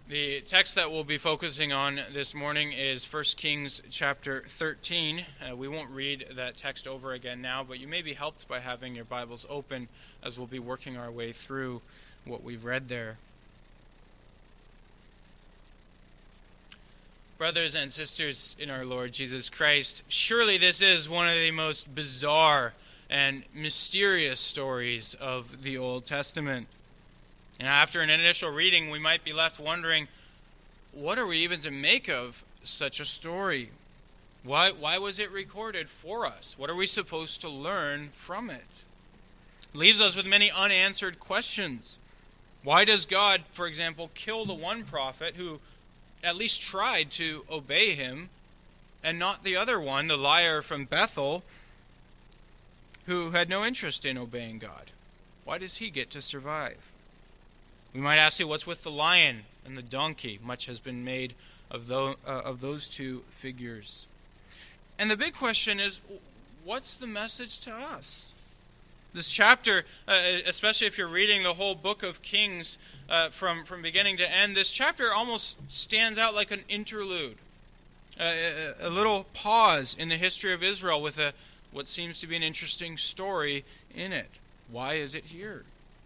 The text that we'll be focusing on this morning is 1 Kings chapter 13. We won't read that text over again now, but you may be helped by having your Bibles open as we'll be working our way through what we've read there. Brothers and sisters in our Lord Jesus Christ, surely this is one of the most bizarre and mysterious stories of the Old Testament. And after an initial reading, we might be left wondering, what are we even to make of such a story? Why was it recorded for us? What are we supposed to learn from it? It leaves us with many unanswered questions. Why does God, for example, kill the one prophet who at least tried to obey him, and not the other one, the liar from Bethel, who had no interest in obeying God? Why does he get to survive? We might ask you, what's with the lion and the donkey? Much has been made of those two figures. And the big question is, what's the message to us? This chapter, especially if you're reading the whole book of Kings from beginning to end, this chapter almost stands out like an interlude. A little pause in the history of Israel with what seems to be an interesting story in it. Why is it here?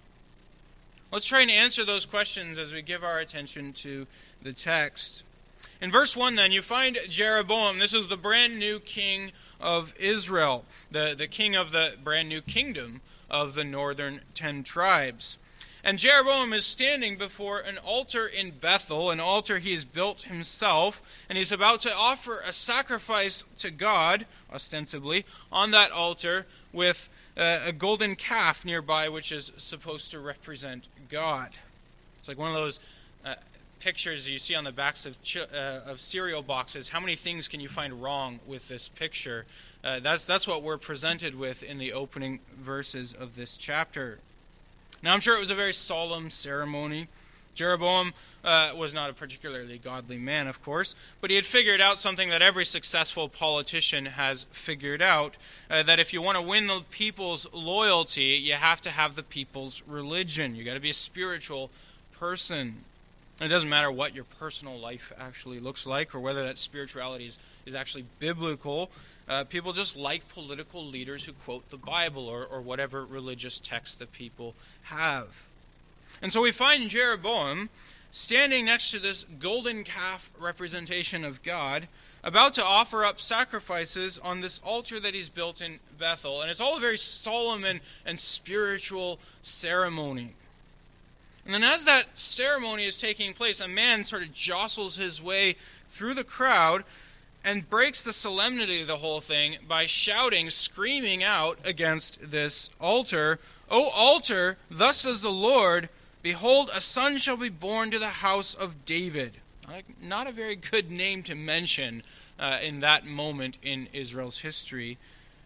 Let's try and answer those questions as we give our attention to the text. In verse 1 then, you find Jeroboam. This is the brand new king of Israel, the king of the brand new kingdom of the northern 10 tribes. And Jeroboam is standing before an altar in Bethel, an altar he has built himself, and he's about to offer a sacrifice to God, ostensibly, on that altar with a golden calf nearby, which is supposed to represent God. It's like one of those pictures you see on the backs of cereal boxes. How many things can you find wrong with this picture? That's what we're presented with in the opening verses of this chapter. Now, I'm sure it was a very solemn ceremony. Jeroboam was not a particularly godly man, of course, but he had figured out something that every successful politician has figured out, that if you want to win the people's loyalty, you have to have the people's religion. You got to be a spiritual person. It doesn't matter what your personal life actually looks like or whether that spirituality is actually biblical. People just like political leaders who quote the Bible or whatever religious text that people have. And so we find Jeroboam standing next to this golden calf representation of God, about to offer up sacrifices on this altar that he's built in Bethel. And it's all a very solemn and spiritual ceremony. And then as that ceremony is taking place, a man sort of jostles his way through the crowd and breaks the solemnity of the whole thing by shouting, screaming out against this altar, "O altar, thus says the Lord, behold, a son shall be born to the house of David." Not a very good name to mention in that moment in Israel's history.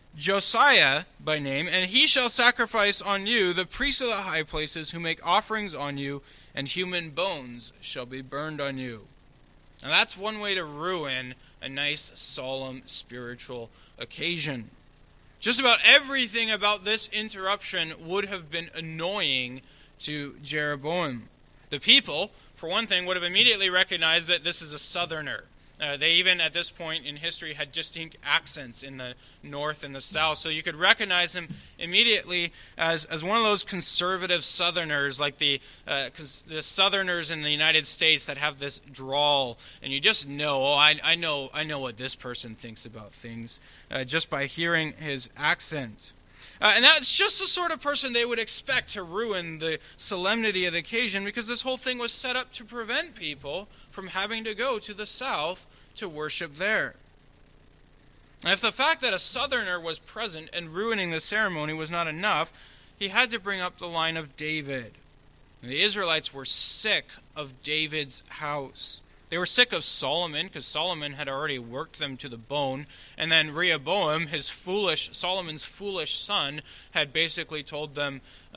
Josiah by name, and he shall sacrifice on you the priests of the high places who make offerings on you, and human bones shall be burned on you. Now that's one way to ruin a nice, solemn, spiritual occasion. Just about everything about this interruption would have been annoying to Jeroboam. The people, for one thing, would have immediately recognized that this is a southerner. They even, at this point in history, had distinct accents in the north and the south. So you could recognize him immediately as one of those conservative southerners, like the southerners in the United States that have this drawl. And you just know, I know what this person thinks about things, just by hearing his accent. And that's just the sort of person they would expect to ruin the solemnity of the occasion, because this whole thing was set up to prevent people from having to go to the south to worship there. And if the fact that a southerner was present and ruining the ceremony was not enough, he had to bring up the line of David. And the Israelites were sick of David's house. They were sick of Solomon, because Solomon had already worked them to the bone. And then Rehoboam, Solomon's foolish son, had basically told them,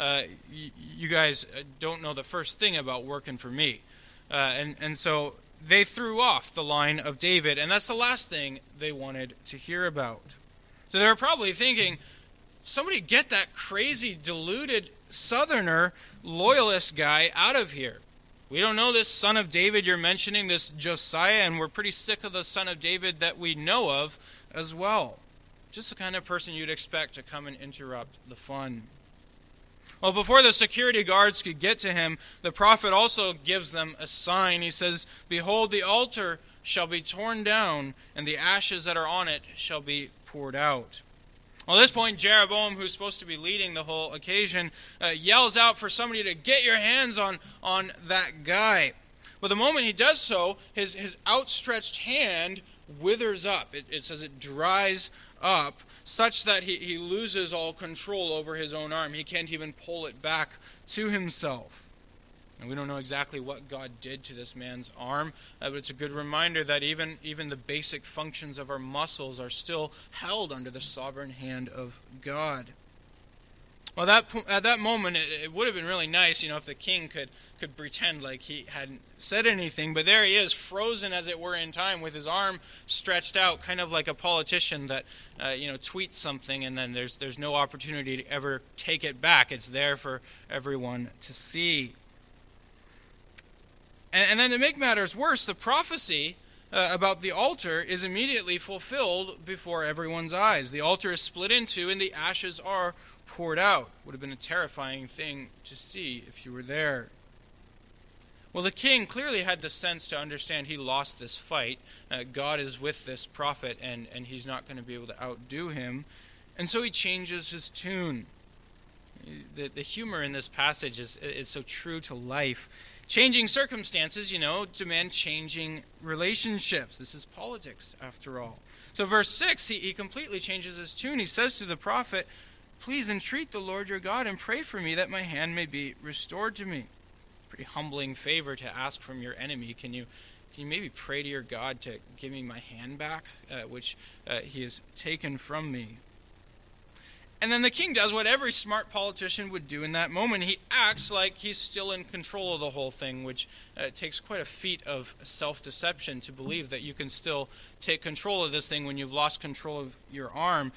you guys don't know the first thing about working for me. And so they threw off the line of David, and that's the last thing they wanted to hear about. So they were probably thinking, somebody get that crazy, deluded southerner loyalist guy out of here. We don't know this son of David you're mentioning, this Josiah, and we're pretty sick of the son of David that we know of as well. Just the kind of person you'd expect to come and interrupt the fun. Well, before the security guards could get to him, the prophet also gives them a sign. He says, "Behold, the altar shall be torn down, and the ashes that are on it shall be poured out." Well, at this point, Jeroboam, who's supposed to be leading the whole occasion, yells out for somebody to get your hands on that guy. Well, the moment he does so, his outstretched hand withers up. It says it dries up, such that he loses all control over his own arm. He can't even pull it back to himself. And we don't know exactly what God did to this man's arm, but it's a good reminder that even the basic functions of our muscles are still held under the sovereign hand of God. Well, at that moment, it would have been really nice, if the king could pretend like he hadn't said anything. But there he is, frozen as it were in time, with his arm stretched out, kind of like a politician that tweets something and then there's no opportunity to ever take it back. It's there for everyone to see. And then to make matters worse, the prophecy about the altar is immediately fulfilled before everyone's eyes. The altar is split in two and the ashes are poured out. Would have been a terrifying thing to see if you were there. Well, the king clearly had the sense to understand he lost this fight. God is with this prophet and he's not going to be able to outdo him. And so he changes his tune. The humor in this passage is so true to life. Changing circumstances, demand changing relationships. This is politics, after all. So verse 6, he completely changes his tune. He says to the prophet, "Please entreat the Lord your God and pray for me that my hand may be restored to me." Pretty humbling favor to ask from your enemy. Can you maybe pray to your God to give me my hand back, which he has taken from me? And then the king does what every smart politician would do in that moment. He acts like he's still in control of the whole thing, which takes quite a feat of self-deception to believe that you can still take control of this thing when you've lost control of your arm.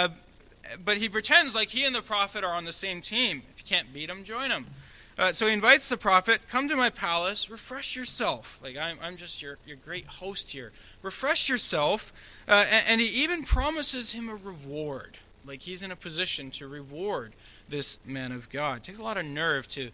But he pretends like he and the prophet are on the same team. If you can't beat him, join him. So he invites the prophet, "Come to my palace, refresh yourself." Like, I'm just your great host here. Refresh yourself. And he even promises him a reward. Like he's in a position to reward this man of God. It takes a lot of nerve to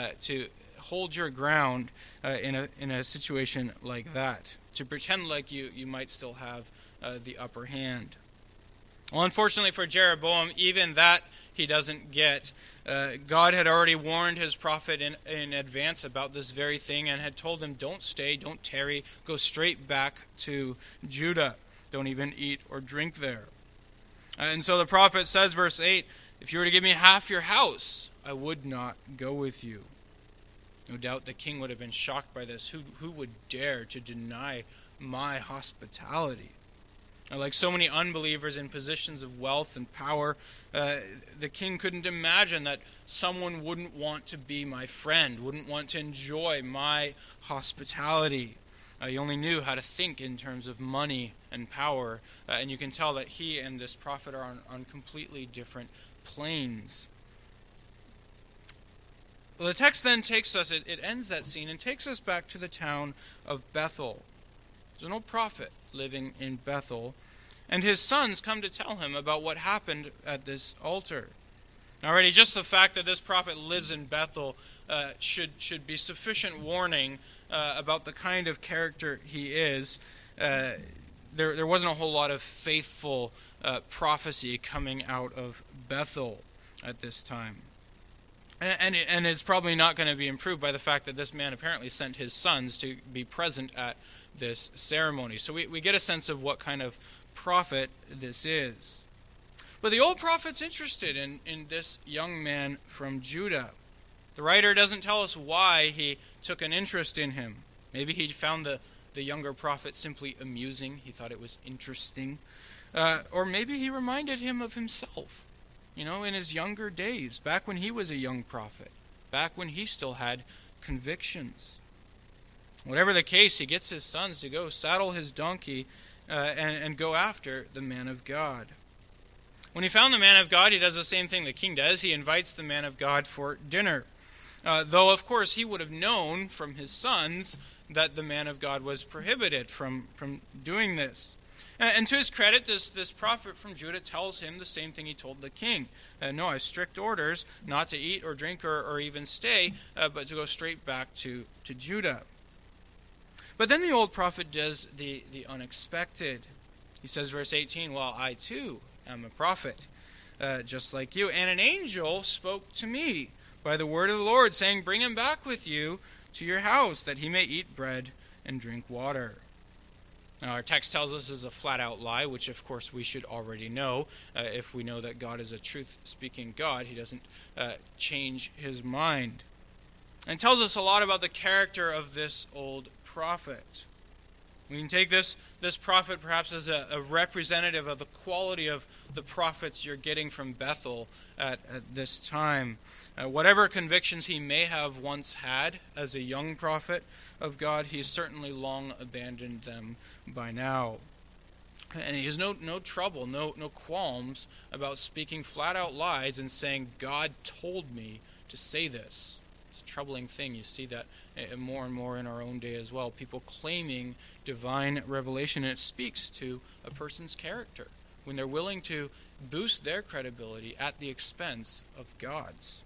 hold your ground in a situation like that. To pretend like you might still have the upper hand. Well, unfortunately for Jeroboam, even that he doesn't get. God had already warned his prophet in advance about this very thing and had told him, "Don't stay, don't tarry, go straight back to Judah. Don't even eat or drink there." And so the prophet says, verse 8, "If you were to give me half your house, I would not go with you." No doubt the king would have been shocked by this. Who would dare to deny my hospitality? Like so many unbelievers in positions of wealth and power, the king couldn't imagine that someone wouldn't want to be my friend, wouldn't want to enjoy my hospitality. He only knew how to think in terms of money and power, and you can tell that he and this prophet are on completely different planes. Well, the text then takes us, it ends that scene and takes us back to the town of Bethel. There's an old prophet living in Bethel, and his sons come to tell him about what happened at this altar. Already, just the fact that this prophet lives in Bethel should be sufficient warning about the kind of character he is. There wasn't a whole lot of faithful prophecy coming out of Bethel at this time. And it's probably not going to be improved by the fact that this man apparently sent his sons to be present at this ceremony. So we get a sense of what kind of prophet this is. But the old prophet's interested in this young man from Judah. The writer doesn't tell us why he took an interest in him. Maybe he found the younger prophet simply amusing. He thought it was interesting. Or maybe he reminded him of himself, in his younger days, back when he was a young prophet, back when he still had convictions. Whatever the case, he gets his sons to go saddle his donkey and go after the man of God. When he found the man of God, he does the same thing the king does. He invites the man of God for dinner. Though, of course, he would have known from his sons that the man of God was prohibited from doing this. And to his credit, this prophet from Judah tells him the same thing he told the king. No, I have strict orders not to eat or drink or even stay, but to go straight back to Judah. But then the old prophet does the unexpected. He says, verse 18, well, I too am a prophet, just like you. And an angel spoke to me by the word of the Lord, saying, bring him back with you to your house, that he may eat bread and drink water. Now, our text tells us this is a flat-out lie, which, of course, we should already know. If we know that God is a truth-speaking God, he doesn't change his mind. And it tells us a lot about the character of this old prophet. We can take this prophet perhaps as a representative of the quality of the prophets you're getting from Bethel at this time. Whatever convictions he may have once had as a young prophet of God, he's certainly long abandoned them by now. And he has no trouble, no qualms about speaking flat-out lies and saying, God told me to say this. It's a troubling thing. You see that more and more in our own day as well. People claiming divine revelation, and it speaks to a person's character when they're willing to boost their credibility at the expense of God's.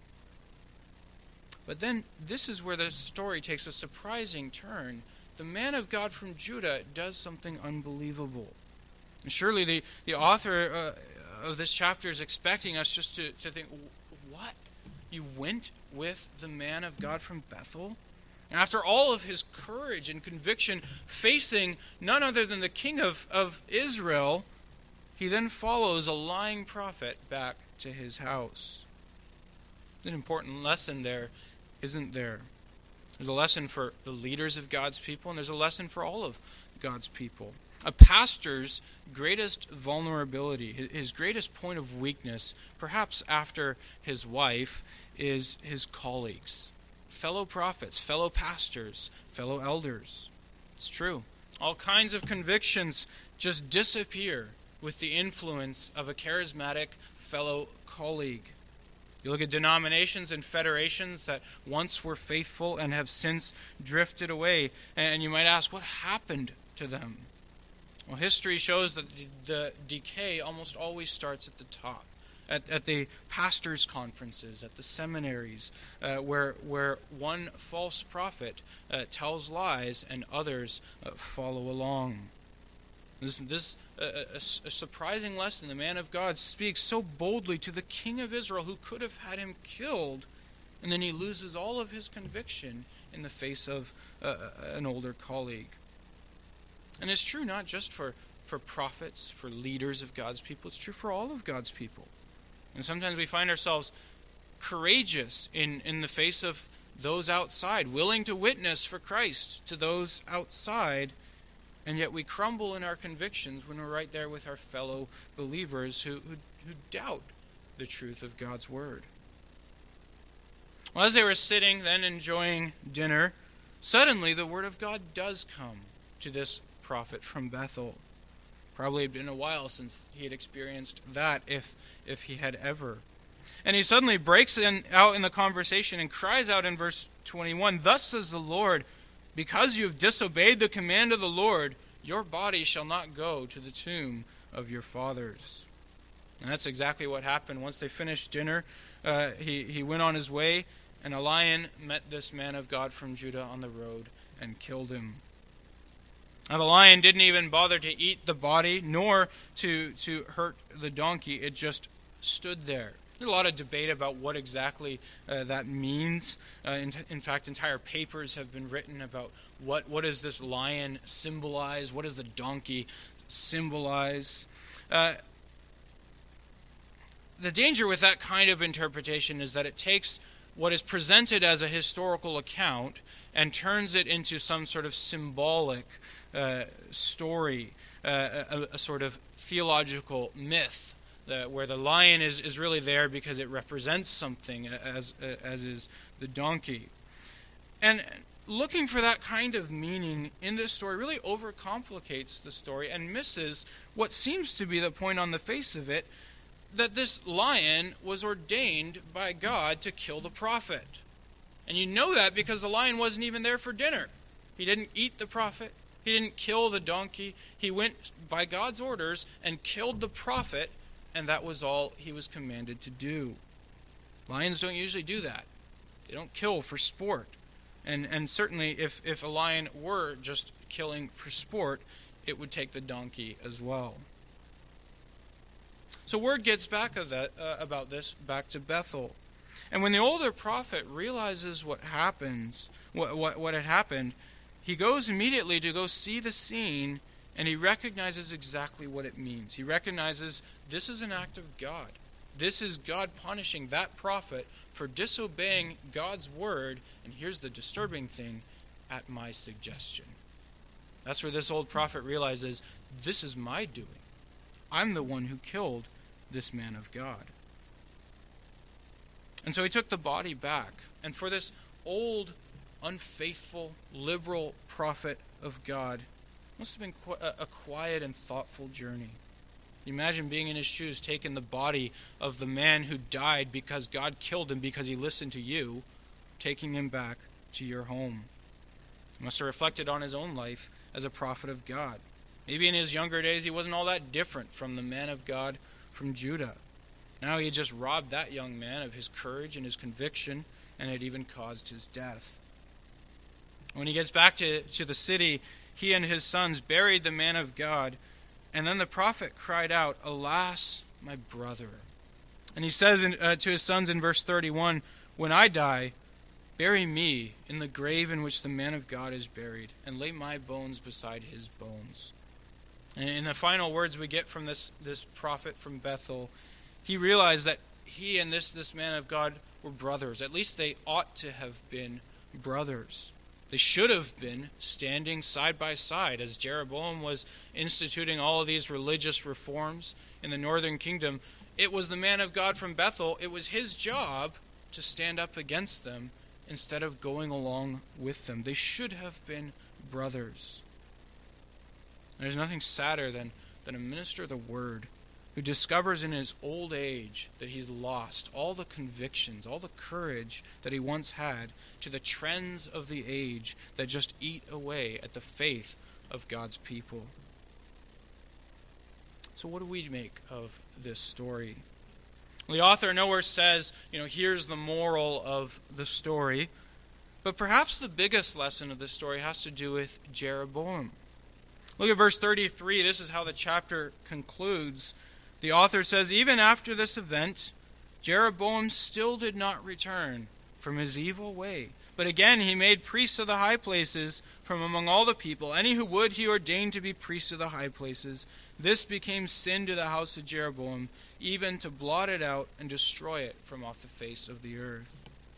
But then this is where the story takes a surprising turn. The man of God from Judah does something unbelievable. And surely the author of this chapter is expecting us just to think, what? You went with the man of God from Bethel? And after all of his courage and conviction facing none other than the king of Israel, he then follows a lying prophet back to his house. An important lesson there, isn't there? There's a lesson for the leaders of God's people, and there's a lesson for all of God's people. A pastor's greatest vulnerability, his greatest point of weakness, perhaps after his wife, is his colleagues, fellow prophets, fellow pastors, fellow elders. It's true. All kinds of convictions just disappear with the influence of a charismatic fellow colleague. You look at denominations and federations that once were faithful and have since drifted away, and you might ask, what happened to them? Well, history shows that the decay almost always starts at the top, at the pastors' conferences, at the seminaries, where one false prophet tells lies and others follow along. This a surprising lesson. The man of God speaks so boldly to the king of Israel who could have had him killed, and then he loses all of his conviction in the face of an older colleague. And it's true not just for prophets, for leaders of God's people. It's true for all of God's people. And sometimes we find ourselves courageous in the face of those outside, willing to witness for Christ to those outside, and yet we crumble in our convictions when we're right there with our fellow believers who doubt the truth of God's word. Well, as they were sitting then enjoying dinner, suddenly the word of God does come to this prophet from Bethel. Probably had been a while since he had experienced that, if he had ever. And he suddenly breaks out in the conversation and cries out in verse 21, "Thus says the Lord, because you have disobeyed the command of the Lord, your body shall not go to the tomb of your fathers." And that's exactly what happened. Once they finished dinner, he went on his way, and a lion met this man of God from Judah on the road and killed him. Now the lion didn't even bother to eat the body, nor to hurt the donkey. It just stood there. There's a lot of debate about what exactly that means. In fact, entire papers have been written about what does this lion symbolize? What does the donkey symbolize? The danger with that kind of interpretation is that it takes what is presented as a historical account and turns it into some sort of symbolic story, a sort of theological myth, where the lion is really there because it represents something, as is the donkey. And looking for that kind of meaning in this story really overcomplicates the story and misses what seems to be the point on the face of it, that this lion was ordained by God to kill the prophet. And you know that because the lion wasn't even there for dinner. He didn't eat the prophet. He didn't kill the donkey. He went by God's orders and killed the prophet, and that was all he was commanded to do. Lions don't usually do that. They don't kill for sport. And certainly if a lion were just killing for sport, it would take the donkey as well. So word gets back about this back to Bethel. And when the older prophet realizes what happens, what had happened, he goes immediately to go see the scene, and he recognizes exactly what it means. He recognizes this is an act of God. This is God punishing that prophet for disobeying God's word, and here's the disturbing thing, at my suggestion. That's where this old prophet realizes, this is my doing. I'm the one who killed this man of God. And so he took the body back, and for this old, unfaithful, liberal prophet of God, it must have been a quiet and thoughtful journey. You imagine being in his shoes, taking the body of the man who died because God killed him because he listened to you, taking him back to your home. He must have reflected on his own life as a prophet of God. Maybe in his younger days he wasn't all that different from the man of God from Judah. Now he had just robbed that young man of his courage and his conviction, and had even caused his death. When he gets back to the city, he and his sons buried the man of God. And then the prophet cried out, "Alas, my brother." And he says to his sons in verse 31, "When I die, bury me in the grave in which the man of God is buried, and lay my bones beside his bones." And in the final words we get from this prophet from Bethel, he realized that he and this man of God were brothers. At least they ought to have been brothers. They should have been standing side by side as Jeroboam was instituting all of these religious reforms in the northern kingdom. It was the man of God from Bethel. It was his job to stand up against them instead of going along with them. They should have been brothers. And there's nothing sadder than a minister of the word who discovers in his old age that he's lost all the convictions, all the courage that he once had to the trends of the age that just eat away at the faith of God's people. So what do we make of this story? The author nowhere says, here's the moral of the story, but perhaps the biggest lesson of this story has to do with Jeroboam. Look at verse 33. This is how the chapter concludes. The author says, "Even after this event, Jeroboam still did not return from his evil way. But again he made priests of the high places from among all the people. Any who would he ordained to be priests of the high places. This became sin to the house of Jeroboam, even to blot it out and destroy it from off the face of the earth."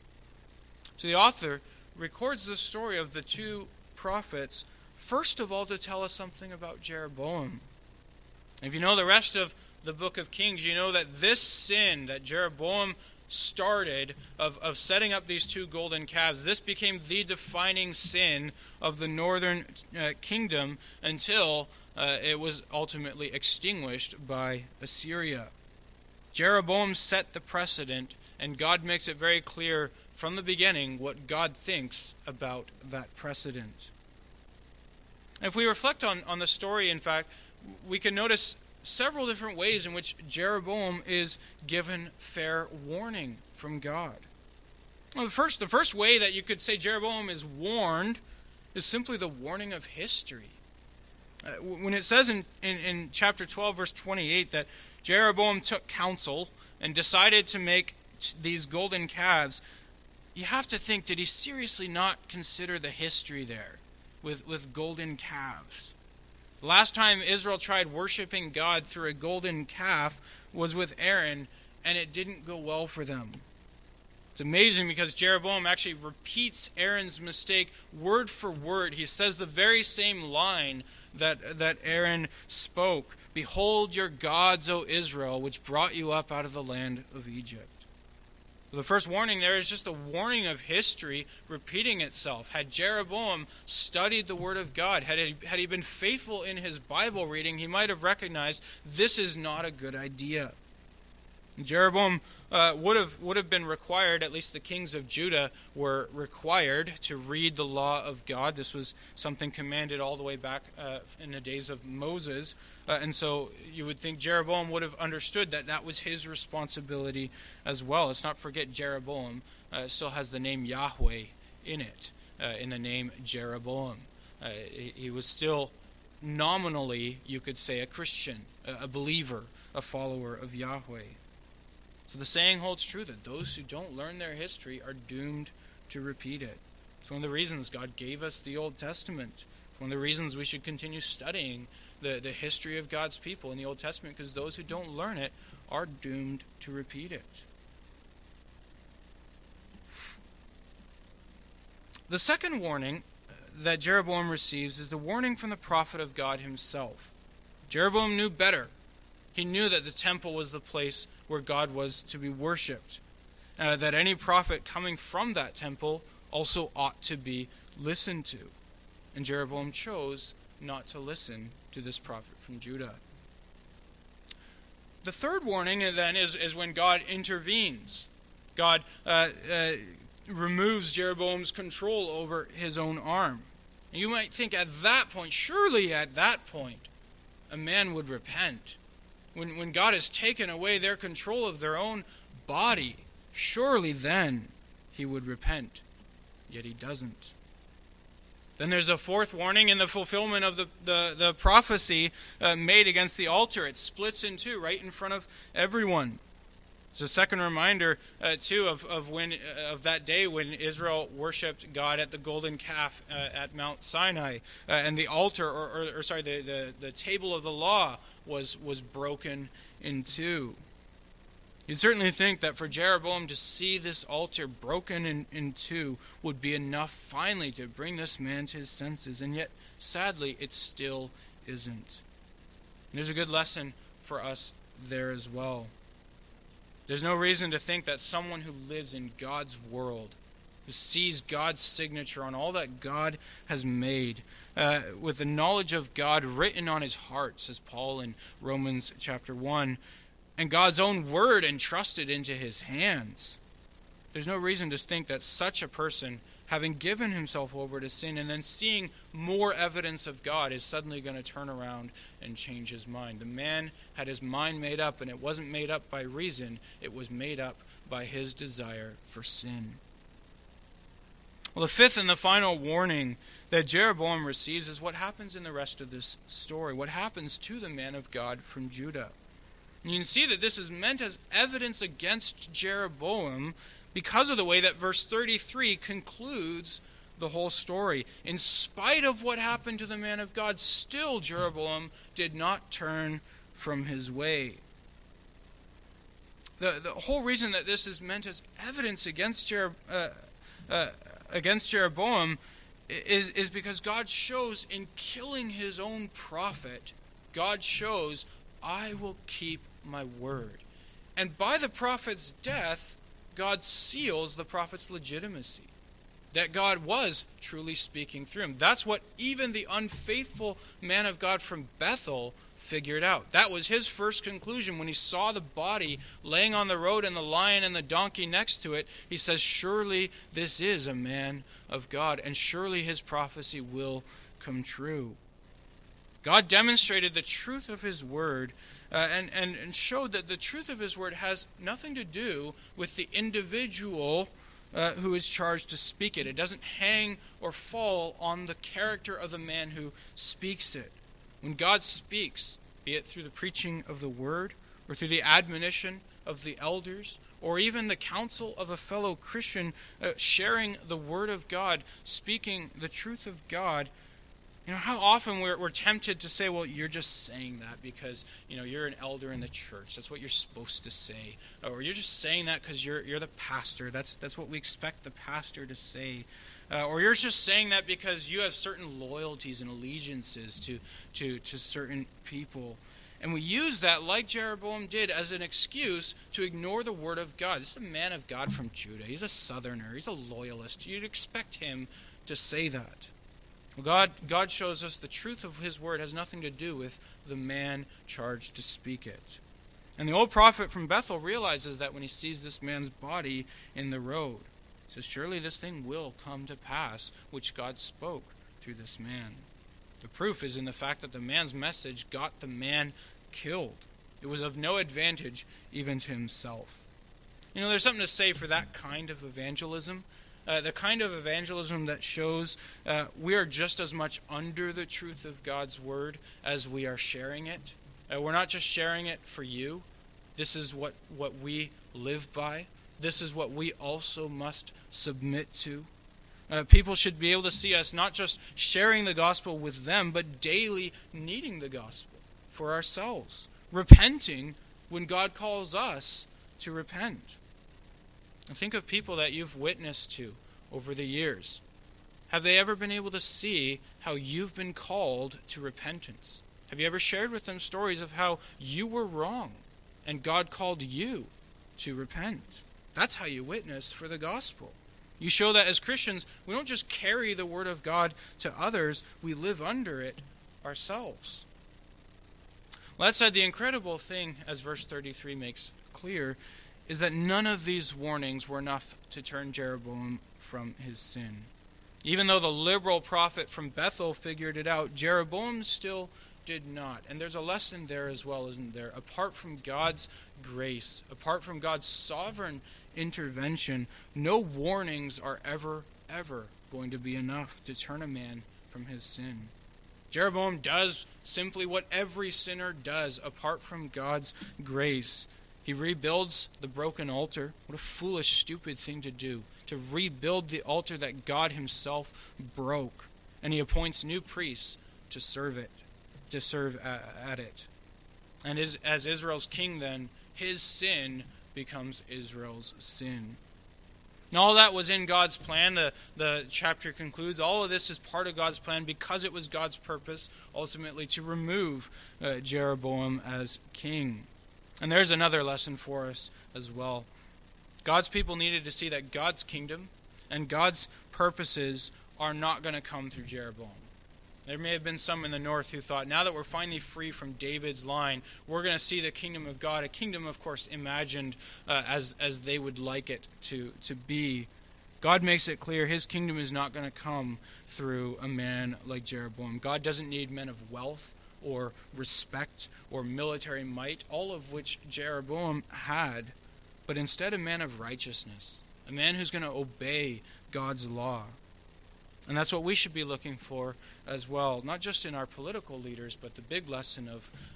So the author records the story of the two prophets, first of all to tell us something about Jeroboam. If you know the rest of the book of Kings, you know that this sin that Jeroboam started of setting up these two golden calves, this became the defining sin of the northern kingdom until it was ultimately extinguished by Assyria. Jeroboam set the precedent, and God makes it very clear from the beginning what God thinks about that precedent. If we reflect on the story, in fact, we can notice several different ways in which Jeroboam is given fair warning from God. Well, the first way that you could say Jeroboam is warned is simply the warning of history. When it says in chapter 12, verse 28, that Jeroboam took counsel and decided to make these golden calves, you have to think, did he seriously not consider the history there with golden calves? The last time Israel tried worshiping God through a golden calf was with Aaron, and it didn't go well for them. It's amazing because Jeroboam actually repeats Aaron's mistake word for word. He says the very same line that Aaron spoke. "Behold your gods, O Israel, which brought you up out of the land of Egypt." The first warning there is just a warning of history repeating itself. Had Jeroboam studied the Word of God, had he been faithful in his Bible reading, he might have recognized this is not a good idea. Jeroboam would have been required, at least the kings of Judah were required to read the law of God. This was something commanded all the way back in the days of Moses. And so you would think Jeroboam would have understood that that was his responsibility as well. Let's not forget Jeroboam still has the name Yahweh in it, in the name Jeroboam. He was still nominally, you could say, a Christian, a believer, a follower of Yahweh. So the saying holds true that those who don't learn their history are doomed to repeat it. It's one of the reasons God gave us the Old Testament. It's one of the reasons we should continue studying the history of God's people in the Old Testament, because those who don't learn it are doomed to repeat it. The second warning that Jeroboam receives is the warning from the prophet of God himself. Jeroboam knew better. He knew that the temple was the place where God was to be worshipped, that any prophet coming from that temple also ought to be listened to. And Jeroboam chose not to listen to this prophet from Judah. The third warning then is when God intervenes. God removes Jeroboam's control over his own arm. And you might think at that point, surely at that point, a man would repent. When God has taken away their control of their own body, surely then he would repent. Yet he doesn't. Then there's a fourth warning in the fulfillment of the prophecy made against the altar. It splits in two right in front of everyone. It's a second reminder, too, of that day when Israel worshipped God at the golden calf at Mount Sinai, and the altar, the table of the law was broken in two. You'd certainly think that for Jeroboam to see this altar broken in two would be enough finally to bring this man to his senses, and yet, sadly, it still isn't. And there's a good lesson for us there as well. There's no reason to think that someone who lives in God's world, who sees God's signature on all that God has made, with the knowledge of God written on his heart, says Paul in Romans chapter 1, and God's own word entrusted into his hands. There's no reason to think that such a person, having given himself over to sin and then seeing more evidence of God, is suddenly going to turn around and change his mind. The man had his mind made up, and it wasn't made up by reason. It was made up by his desire for sin. Well, the fifth and the final warning that Jeroboam receives is what happens in the rest of this story. What happens to the man of God from Judah. And you can see that this is meant as evidence against Jeroboam because of the way that verse 33 concludes the whole story. In spite of what happened to the man of God, still Jeroboam did not turn from his way. The whole reason that this is meant as evidence against Jeroboam is because God shows in killing his own prophet, God shows, I will keep my word. And by the prophet's death, God seals the prophet's legitimacy, that God was truly speaking through him. That's what even the unfaithful man of God from Bethel figured out. That was his first conclusion when he saw the body laying on the road and the lion and the donkey next to it. He says, surely this is a man of God, and surely his prophecy will come true. God demonstrated the truth of his word and showed that the truth of his word has nothing to do with the individual who is charged to speak it. It doesn't hang or fall on the character of the man who speaks it. When God speaks, be it through the preaching of the word or through the admonition of the elders or even the counsel of a fellow Christian sharing the word of God, speaking the truth of God, how often we're tempted to say, well, you're just saying that because, you're an elder in the church. That's what you're supposed to say. Or you're just saying that because you're the pastor. That's what we expect the pastor to say. Or you're just saying that because you have certain loyalties and allegiances to certain people. And we use that, like Jeroboam did, as an excuse to ignore the word of God. This is a man of God from Judah. He's a southerner. He's a loyalist. You'd expect him to say that. Well, God shows us the truth of his word has nothing to do with the man charged to speak it. And the old prophet from Bethel realizes that when he sees this man's body in the road. He says, surely this thing will come to pass, which God spoke through this man. The proof is in the fact that the man's message got the man killed. It was of no advantage even to himself. There's something to say for that kind of evangelism. The kind of evangelism that shows we are just as much under the truth of God's word as we are sharing it. We're not just sharing it for you. This is what we live by. This is what we also must submit to. People should be able to see us not just sharing the gospel with them, but daily needing the gospel for ourselves, repenting when God calls us to repent. And think of people that you've witnessed to over the years. Have they ever been able to see how you've been called to repentance? Have you ever shared with them stories of how you were wrong and God called you to repent? That's how you witness for the gospel. You show that as Christians, we don't just carry the word of God to others, we live under it ourselves. Well, that said, the incredible thing, as verse 33 makes clear, is that none of these warnings were enough to turn Jeroboam from his sin. Even though the liberal prophet from Bethel figured it out, Jeroboam still did not. And there's a lesson there as well, isn't there? Apart from God's grace, apart from God's sovereign intervention, no warnings are ever going to be enough to turn a man from his sin. Jeroboam does simply what every sinner does apart from God's grace. He rebuilds the broken altar. What a foolish, stupid thing to do, to rebuild the altar that God himself broke. And he appoints new priests to serve at it. And as Israel's king then, his sin becomes Israel's sin. And all that was in God's plan. The chapter concludes, all of this is part of God's plan because it was God's purpose ultimately to remove Jeroboam as king. And there's another lesson for us as well. God's people needed to see that God's kingdom and God's purposes are not going to come through Jeroboam. There may have been some in the north who thought, now that we're finally free from David's line, we're going to see the kingdom of God, a kingdom, of course, imagined as they would like it to be. God makes it clear his kingdom is not going to come through a man like Jeroboam. God doesn't need men of wealth or respect or military might, all of which Jeroboam had, but instead a man of righteousness, a man who's going to obey God's law. And that's what we should be looking for as well, not just in our political leaders, but the big lesson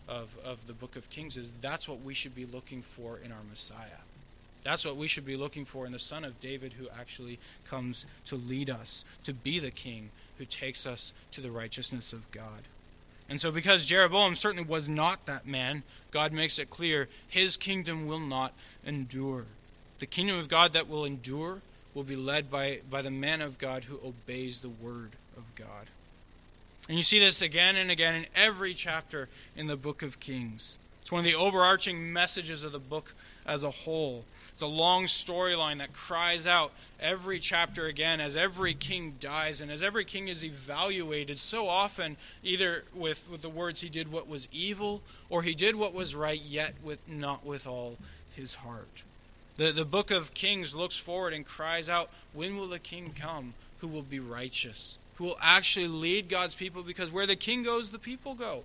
of the book of Kings is that's what we should be looking for in our Messiah. That's what we should be looking for in the Son of David who actually comes to lead us, to be the king who takes us to the righteousness of God. And so because Jeroboam certainly was not that man, God makes it clear his kingdom will not endure. The kingdom of God that will endure will be led by the man of God who obeys the word of God. And you see this again and again in every chapter in the book of Kings. It's one of the overarching messages of the book as a whole. It's a long storyline that cries out every chapter again as every king dies and as every king is evaluated so often either with the words he did what was evil or he did what was right, yet not with all his heart. The book of Kings looks forward and cries out, when will the king come who will be righteous, who will actually lead God's people? Because where the king goes, the people go.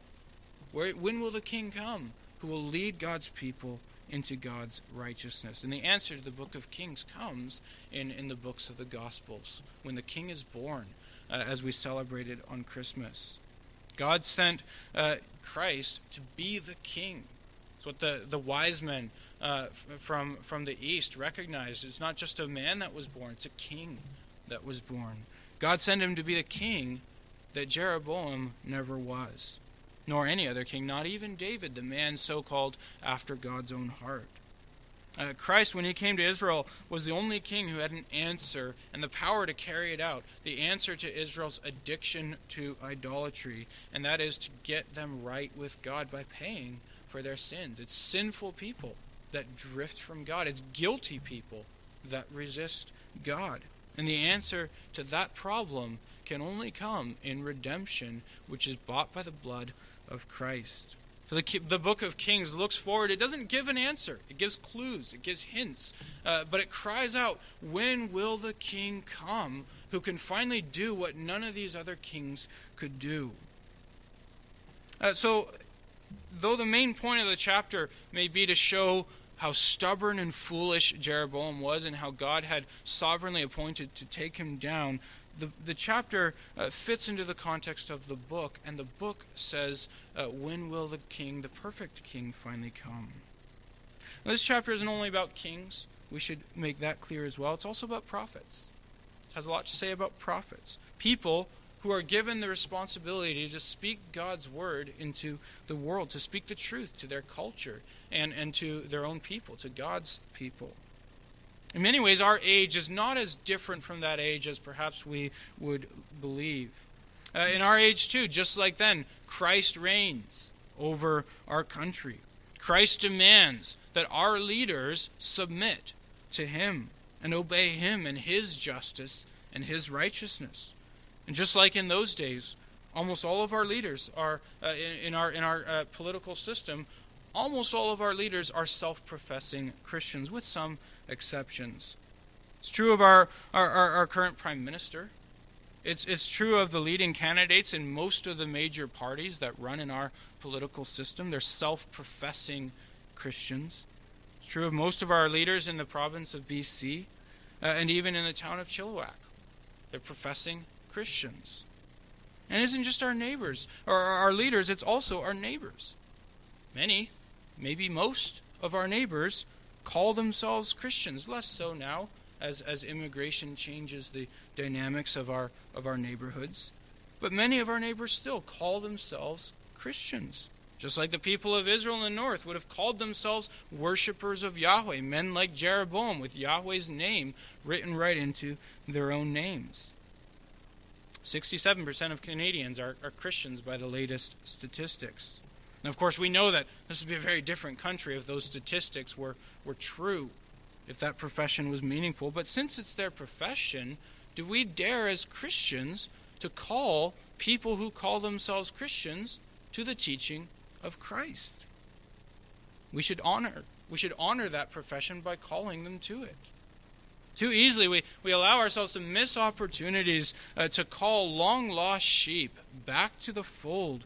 When will the king come who will lead God's people into God's righteousness? And the answer to the book of Kings comes in the books of the Gospels, when the king is born, as we celebrated on Christmas. God sent Christ to be the king. It's what the wise men from the east recognized. It's not just a man that was born, it's a king that was born. God sent him to be the king that Jeroboam never was, nor any other king, not even David, the man so-called after God's own heart. Christ, when he came to Israel, was the only king who had an answer and the power to carry it out, the answer to Israel's addiction to idolatry, and that is to get them right with God by paying for their sins. It's sinful people that drift from God. It's guilty people that resist God. And the answer to that problem can only come in redemption, which is bought by the blood of Christ. So the book of Kings looks forward. It doesn't give an answer. It gives clues. It gives hints. But it cries out, when will the king come who can finally do what none of these other kings could do? So, though the main point of the chapter may be to show how stubborn and foolish Jeroboam was and how God had sovereignly appointed to take him down, the chapter fits into the context of the book, and the book says, when will the king, the perfect king, finally come? Now, this chapter isn't only about kings. We should make that clear as well. It's also about prophets. It has a lot to say about prophets. People who are given the responsibility to speak God's word into the world, to speak the truth to their culture and to their own people, to God's people. In many ways, our age is not as different from that age as perhaps we would believe. In our age, too, just like then, Christ reigns over our country. Christ demands that our leaders submit to him and obey him and his justice and his righteousness. And just like in those days, almost all of our leaders are, in our political system, almost all of our leaders are self-professing Christians, with some exceptions. It's true of our current prime minister. It's true of the leading candidates in most of the major parties that run in our political system. They're self-professing Christians. It's true of most of our leaders in the province of BC, and even in the town of Chilliwack. They're professing Christians. And it isn't just our neighbors or our leaders, it's also our neighbors. Many, maybe most of our neighbors call themselves Christians, less so now as immigration changes the dynamics of our neighborhoods. But many of our neighbors still call themselves Christians. Just like the people of Israel in the north would have called themselves worshipers of Yahweh, men like Jeroboam with Yahweh's name written right into their own names. 67% of Canadians are Christians by the latest statistics. And of course, we know that this would be a very different country if those statistics were true, if that profession was meaningful. But since it's their profession, do we dare as Christians to call people who call themselves Christians to the teaching of Christ? We should honor that profession by calling them to it. Too easily we allow ourselves to miss opportunities to call long-lost sheep back to the fold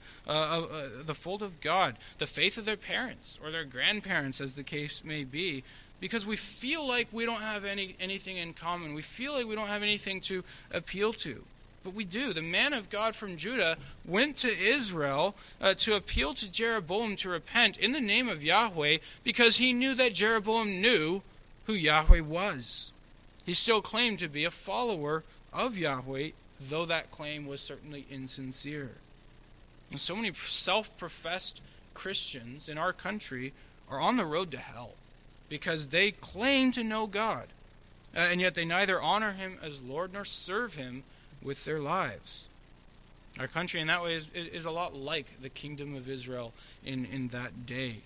of God, the faith of their parents or their grandparents, as the case may be, because we feel like we don't have anything in common. We feel like we don't have anything to appeal to. But we do. The man of God from Judah went to Israel to appeal to Jeroboam to repent in the name of Yahweh because he knew that Jeroboam knew who Yahweh was. He still claimed to be a follower of Yahweh, though that claim was certainly insincere. And so many self-professed Christians in our country are on the road to hell because they claim to know God, and yet they neither honor him as Lord nor serve him with their lives. Our country in that way is a lot like the kingdom of Israel in that day.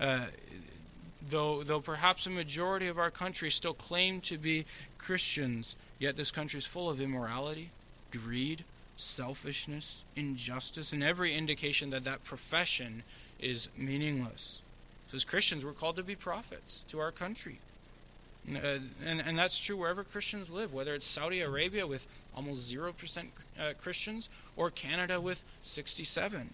Though perhaps a majority of our country still claim to be Christians, yet this country is full of immorality, greed, selfishness, injustice, and every indication that profession is meaningless. So as Christians, we're called to be prophets to our country. And that's true wherever Christians live, whether it's Saudi Arabia with almost 0% Christians or Canada with 67%.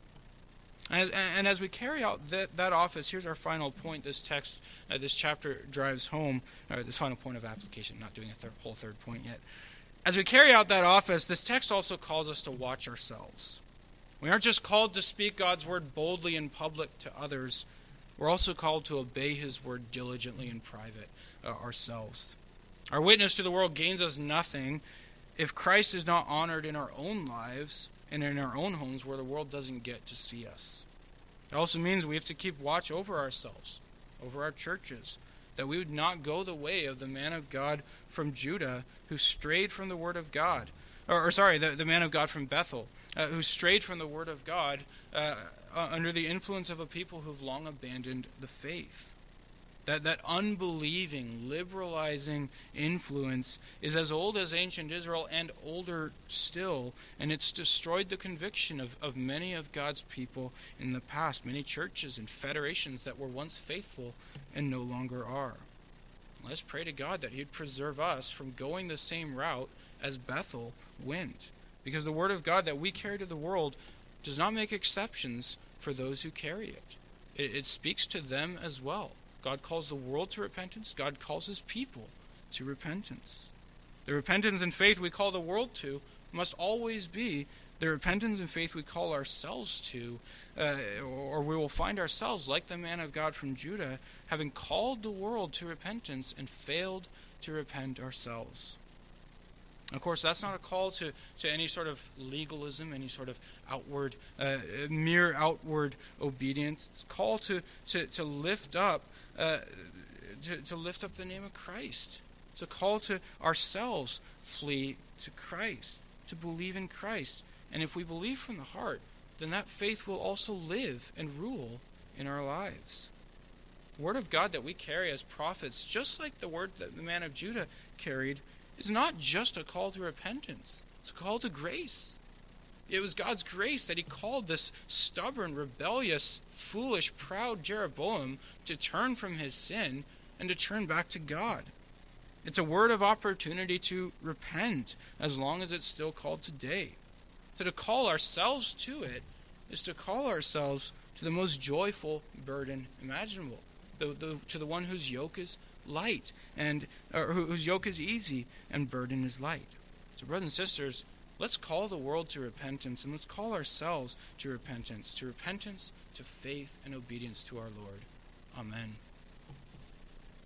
And as we carry out that office, here's our final point this chapter drives home, or this final point of application, not doing a whole third point yet. As we carry out that office, this text also calls us to watch ourselves. We aren't just called to speak God's word boldly in public to others, we're also called to obey his word diligently in private ourselves. Our witness to the world gains us nothing if Christ is not honored in our own lives and in our own homes where the world doesn't get to see us. It also means we have to keep watch over ourselves, over our churches, that we would not go the way of the man of God from Judah who strayed from the word of God. The man of God from Bethel, who strayed from the word of God under the influence of a people who've long abandoned the faith. That unbelieving, liberalizing influence is as old as ancient Israel and older still, and it's destroyed the conviction of many of God's people in the past, many churches and federations that were once faithful and no longer are. Let's pray to God that He'd preserve us from going the same route as Bethel went, because the Word of God that we carry to the world does not make exceptions for those who carry it. It speaks to them as well. God calls the world to repentance. God calls His people to repentance. The repentance and faith we call the world to must always be the repentance and faith we call ourselves to, or we will find ourselves, like the man of God from Judah, having called the world to repentance and failed to repent ourselves. Of course, that's not a call to any sort of legalism, any sort of outward, mere outward obedience. It's a call to lift up, to lift up the name of Christ. It's a call to ourselves flee to Christ, to believe in Christ. And if we believe from the heart, then that faith will also live and rule in our lives. The word of God that we carry as prophets, just like the word that the man of Judah carried, is not just a call to repentance. It's a call to grace. It was God's grace that He called this stubborn, rebellious, foolish, proud Jeroboam to turn from his sin and to turn back to God. It's a word of opportunity to repent as long as it's still called today. So to call ourselves to it is to call ourselves to the most joyful burden imaginable, to the one whose yoke is light, and whose yoke is easy and burden is light. So brothers and sisters, let's call the world to repentance, and let's call ourselves to repentance, to faith and obedience to our Lord. Amen.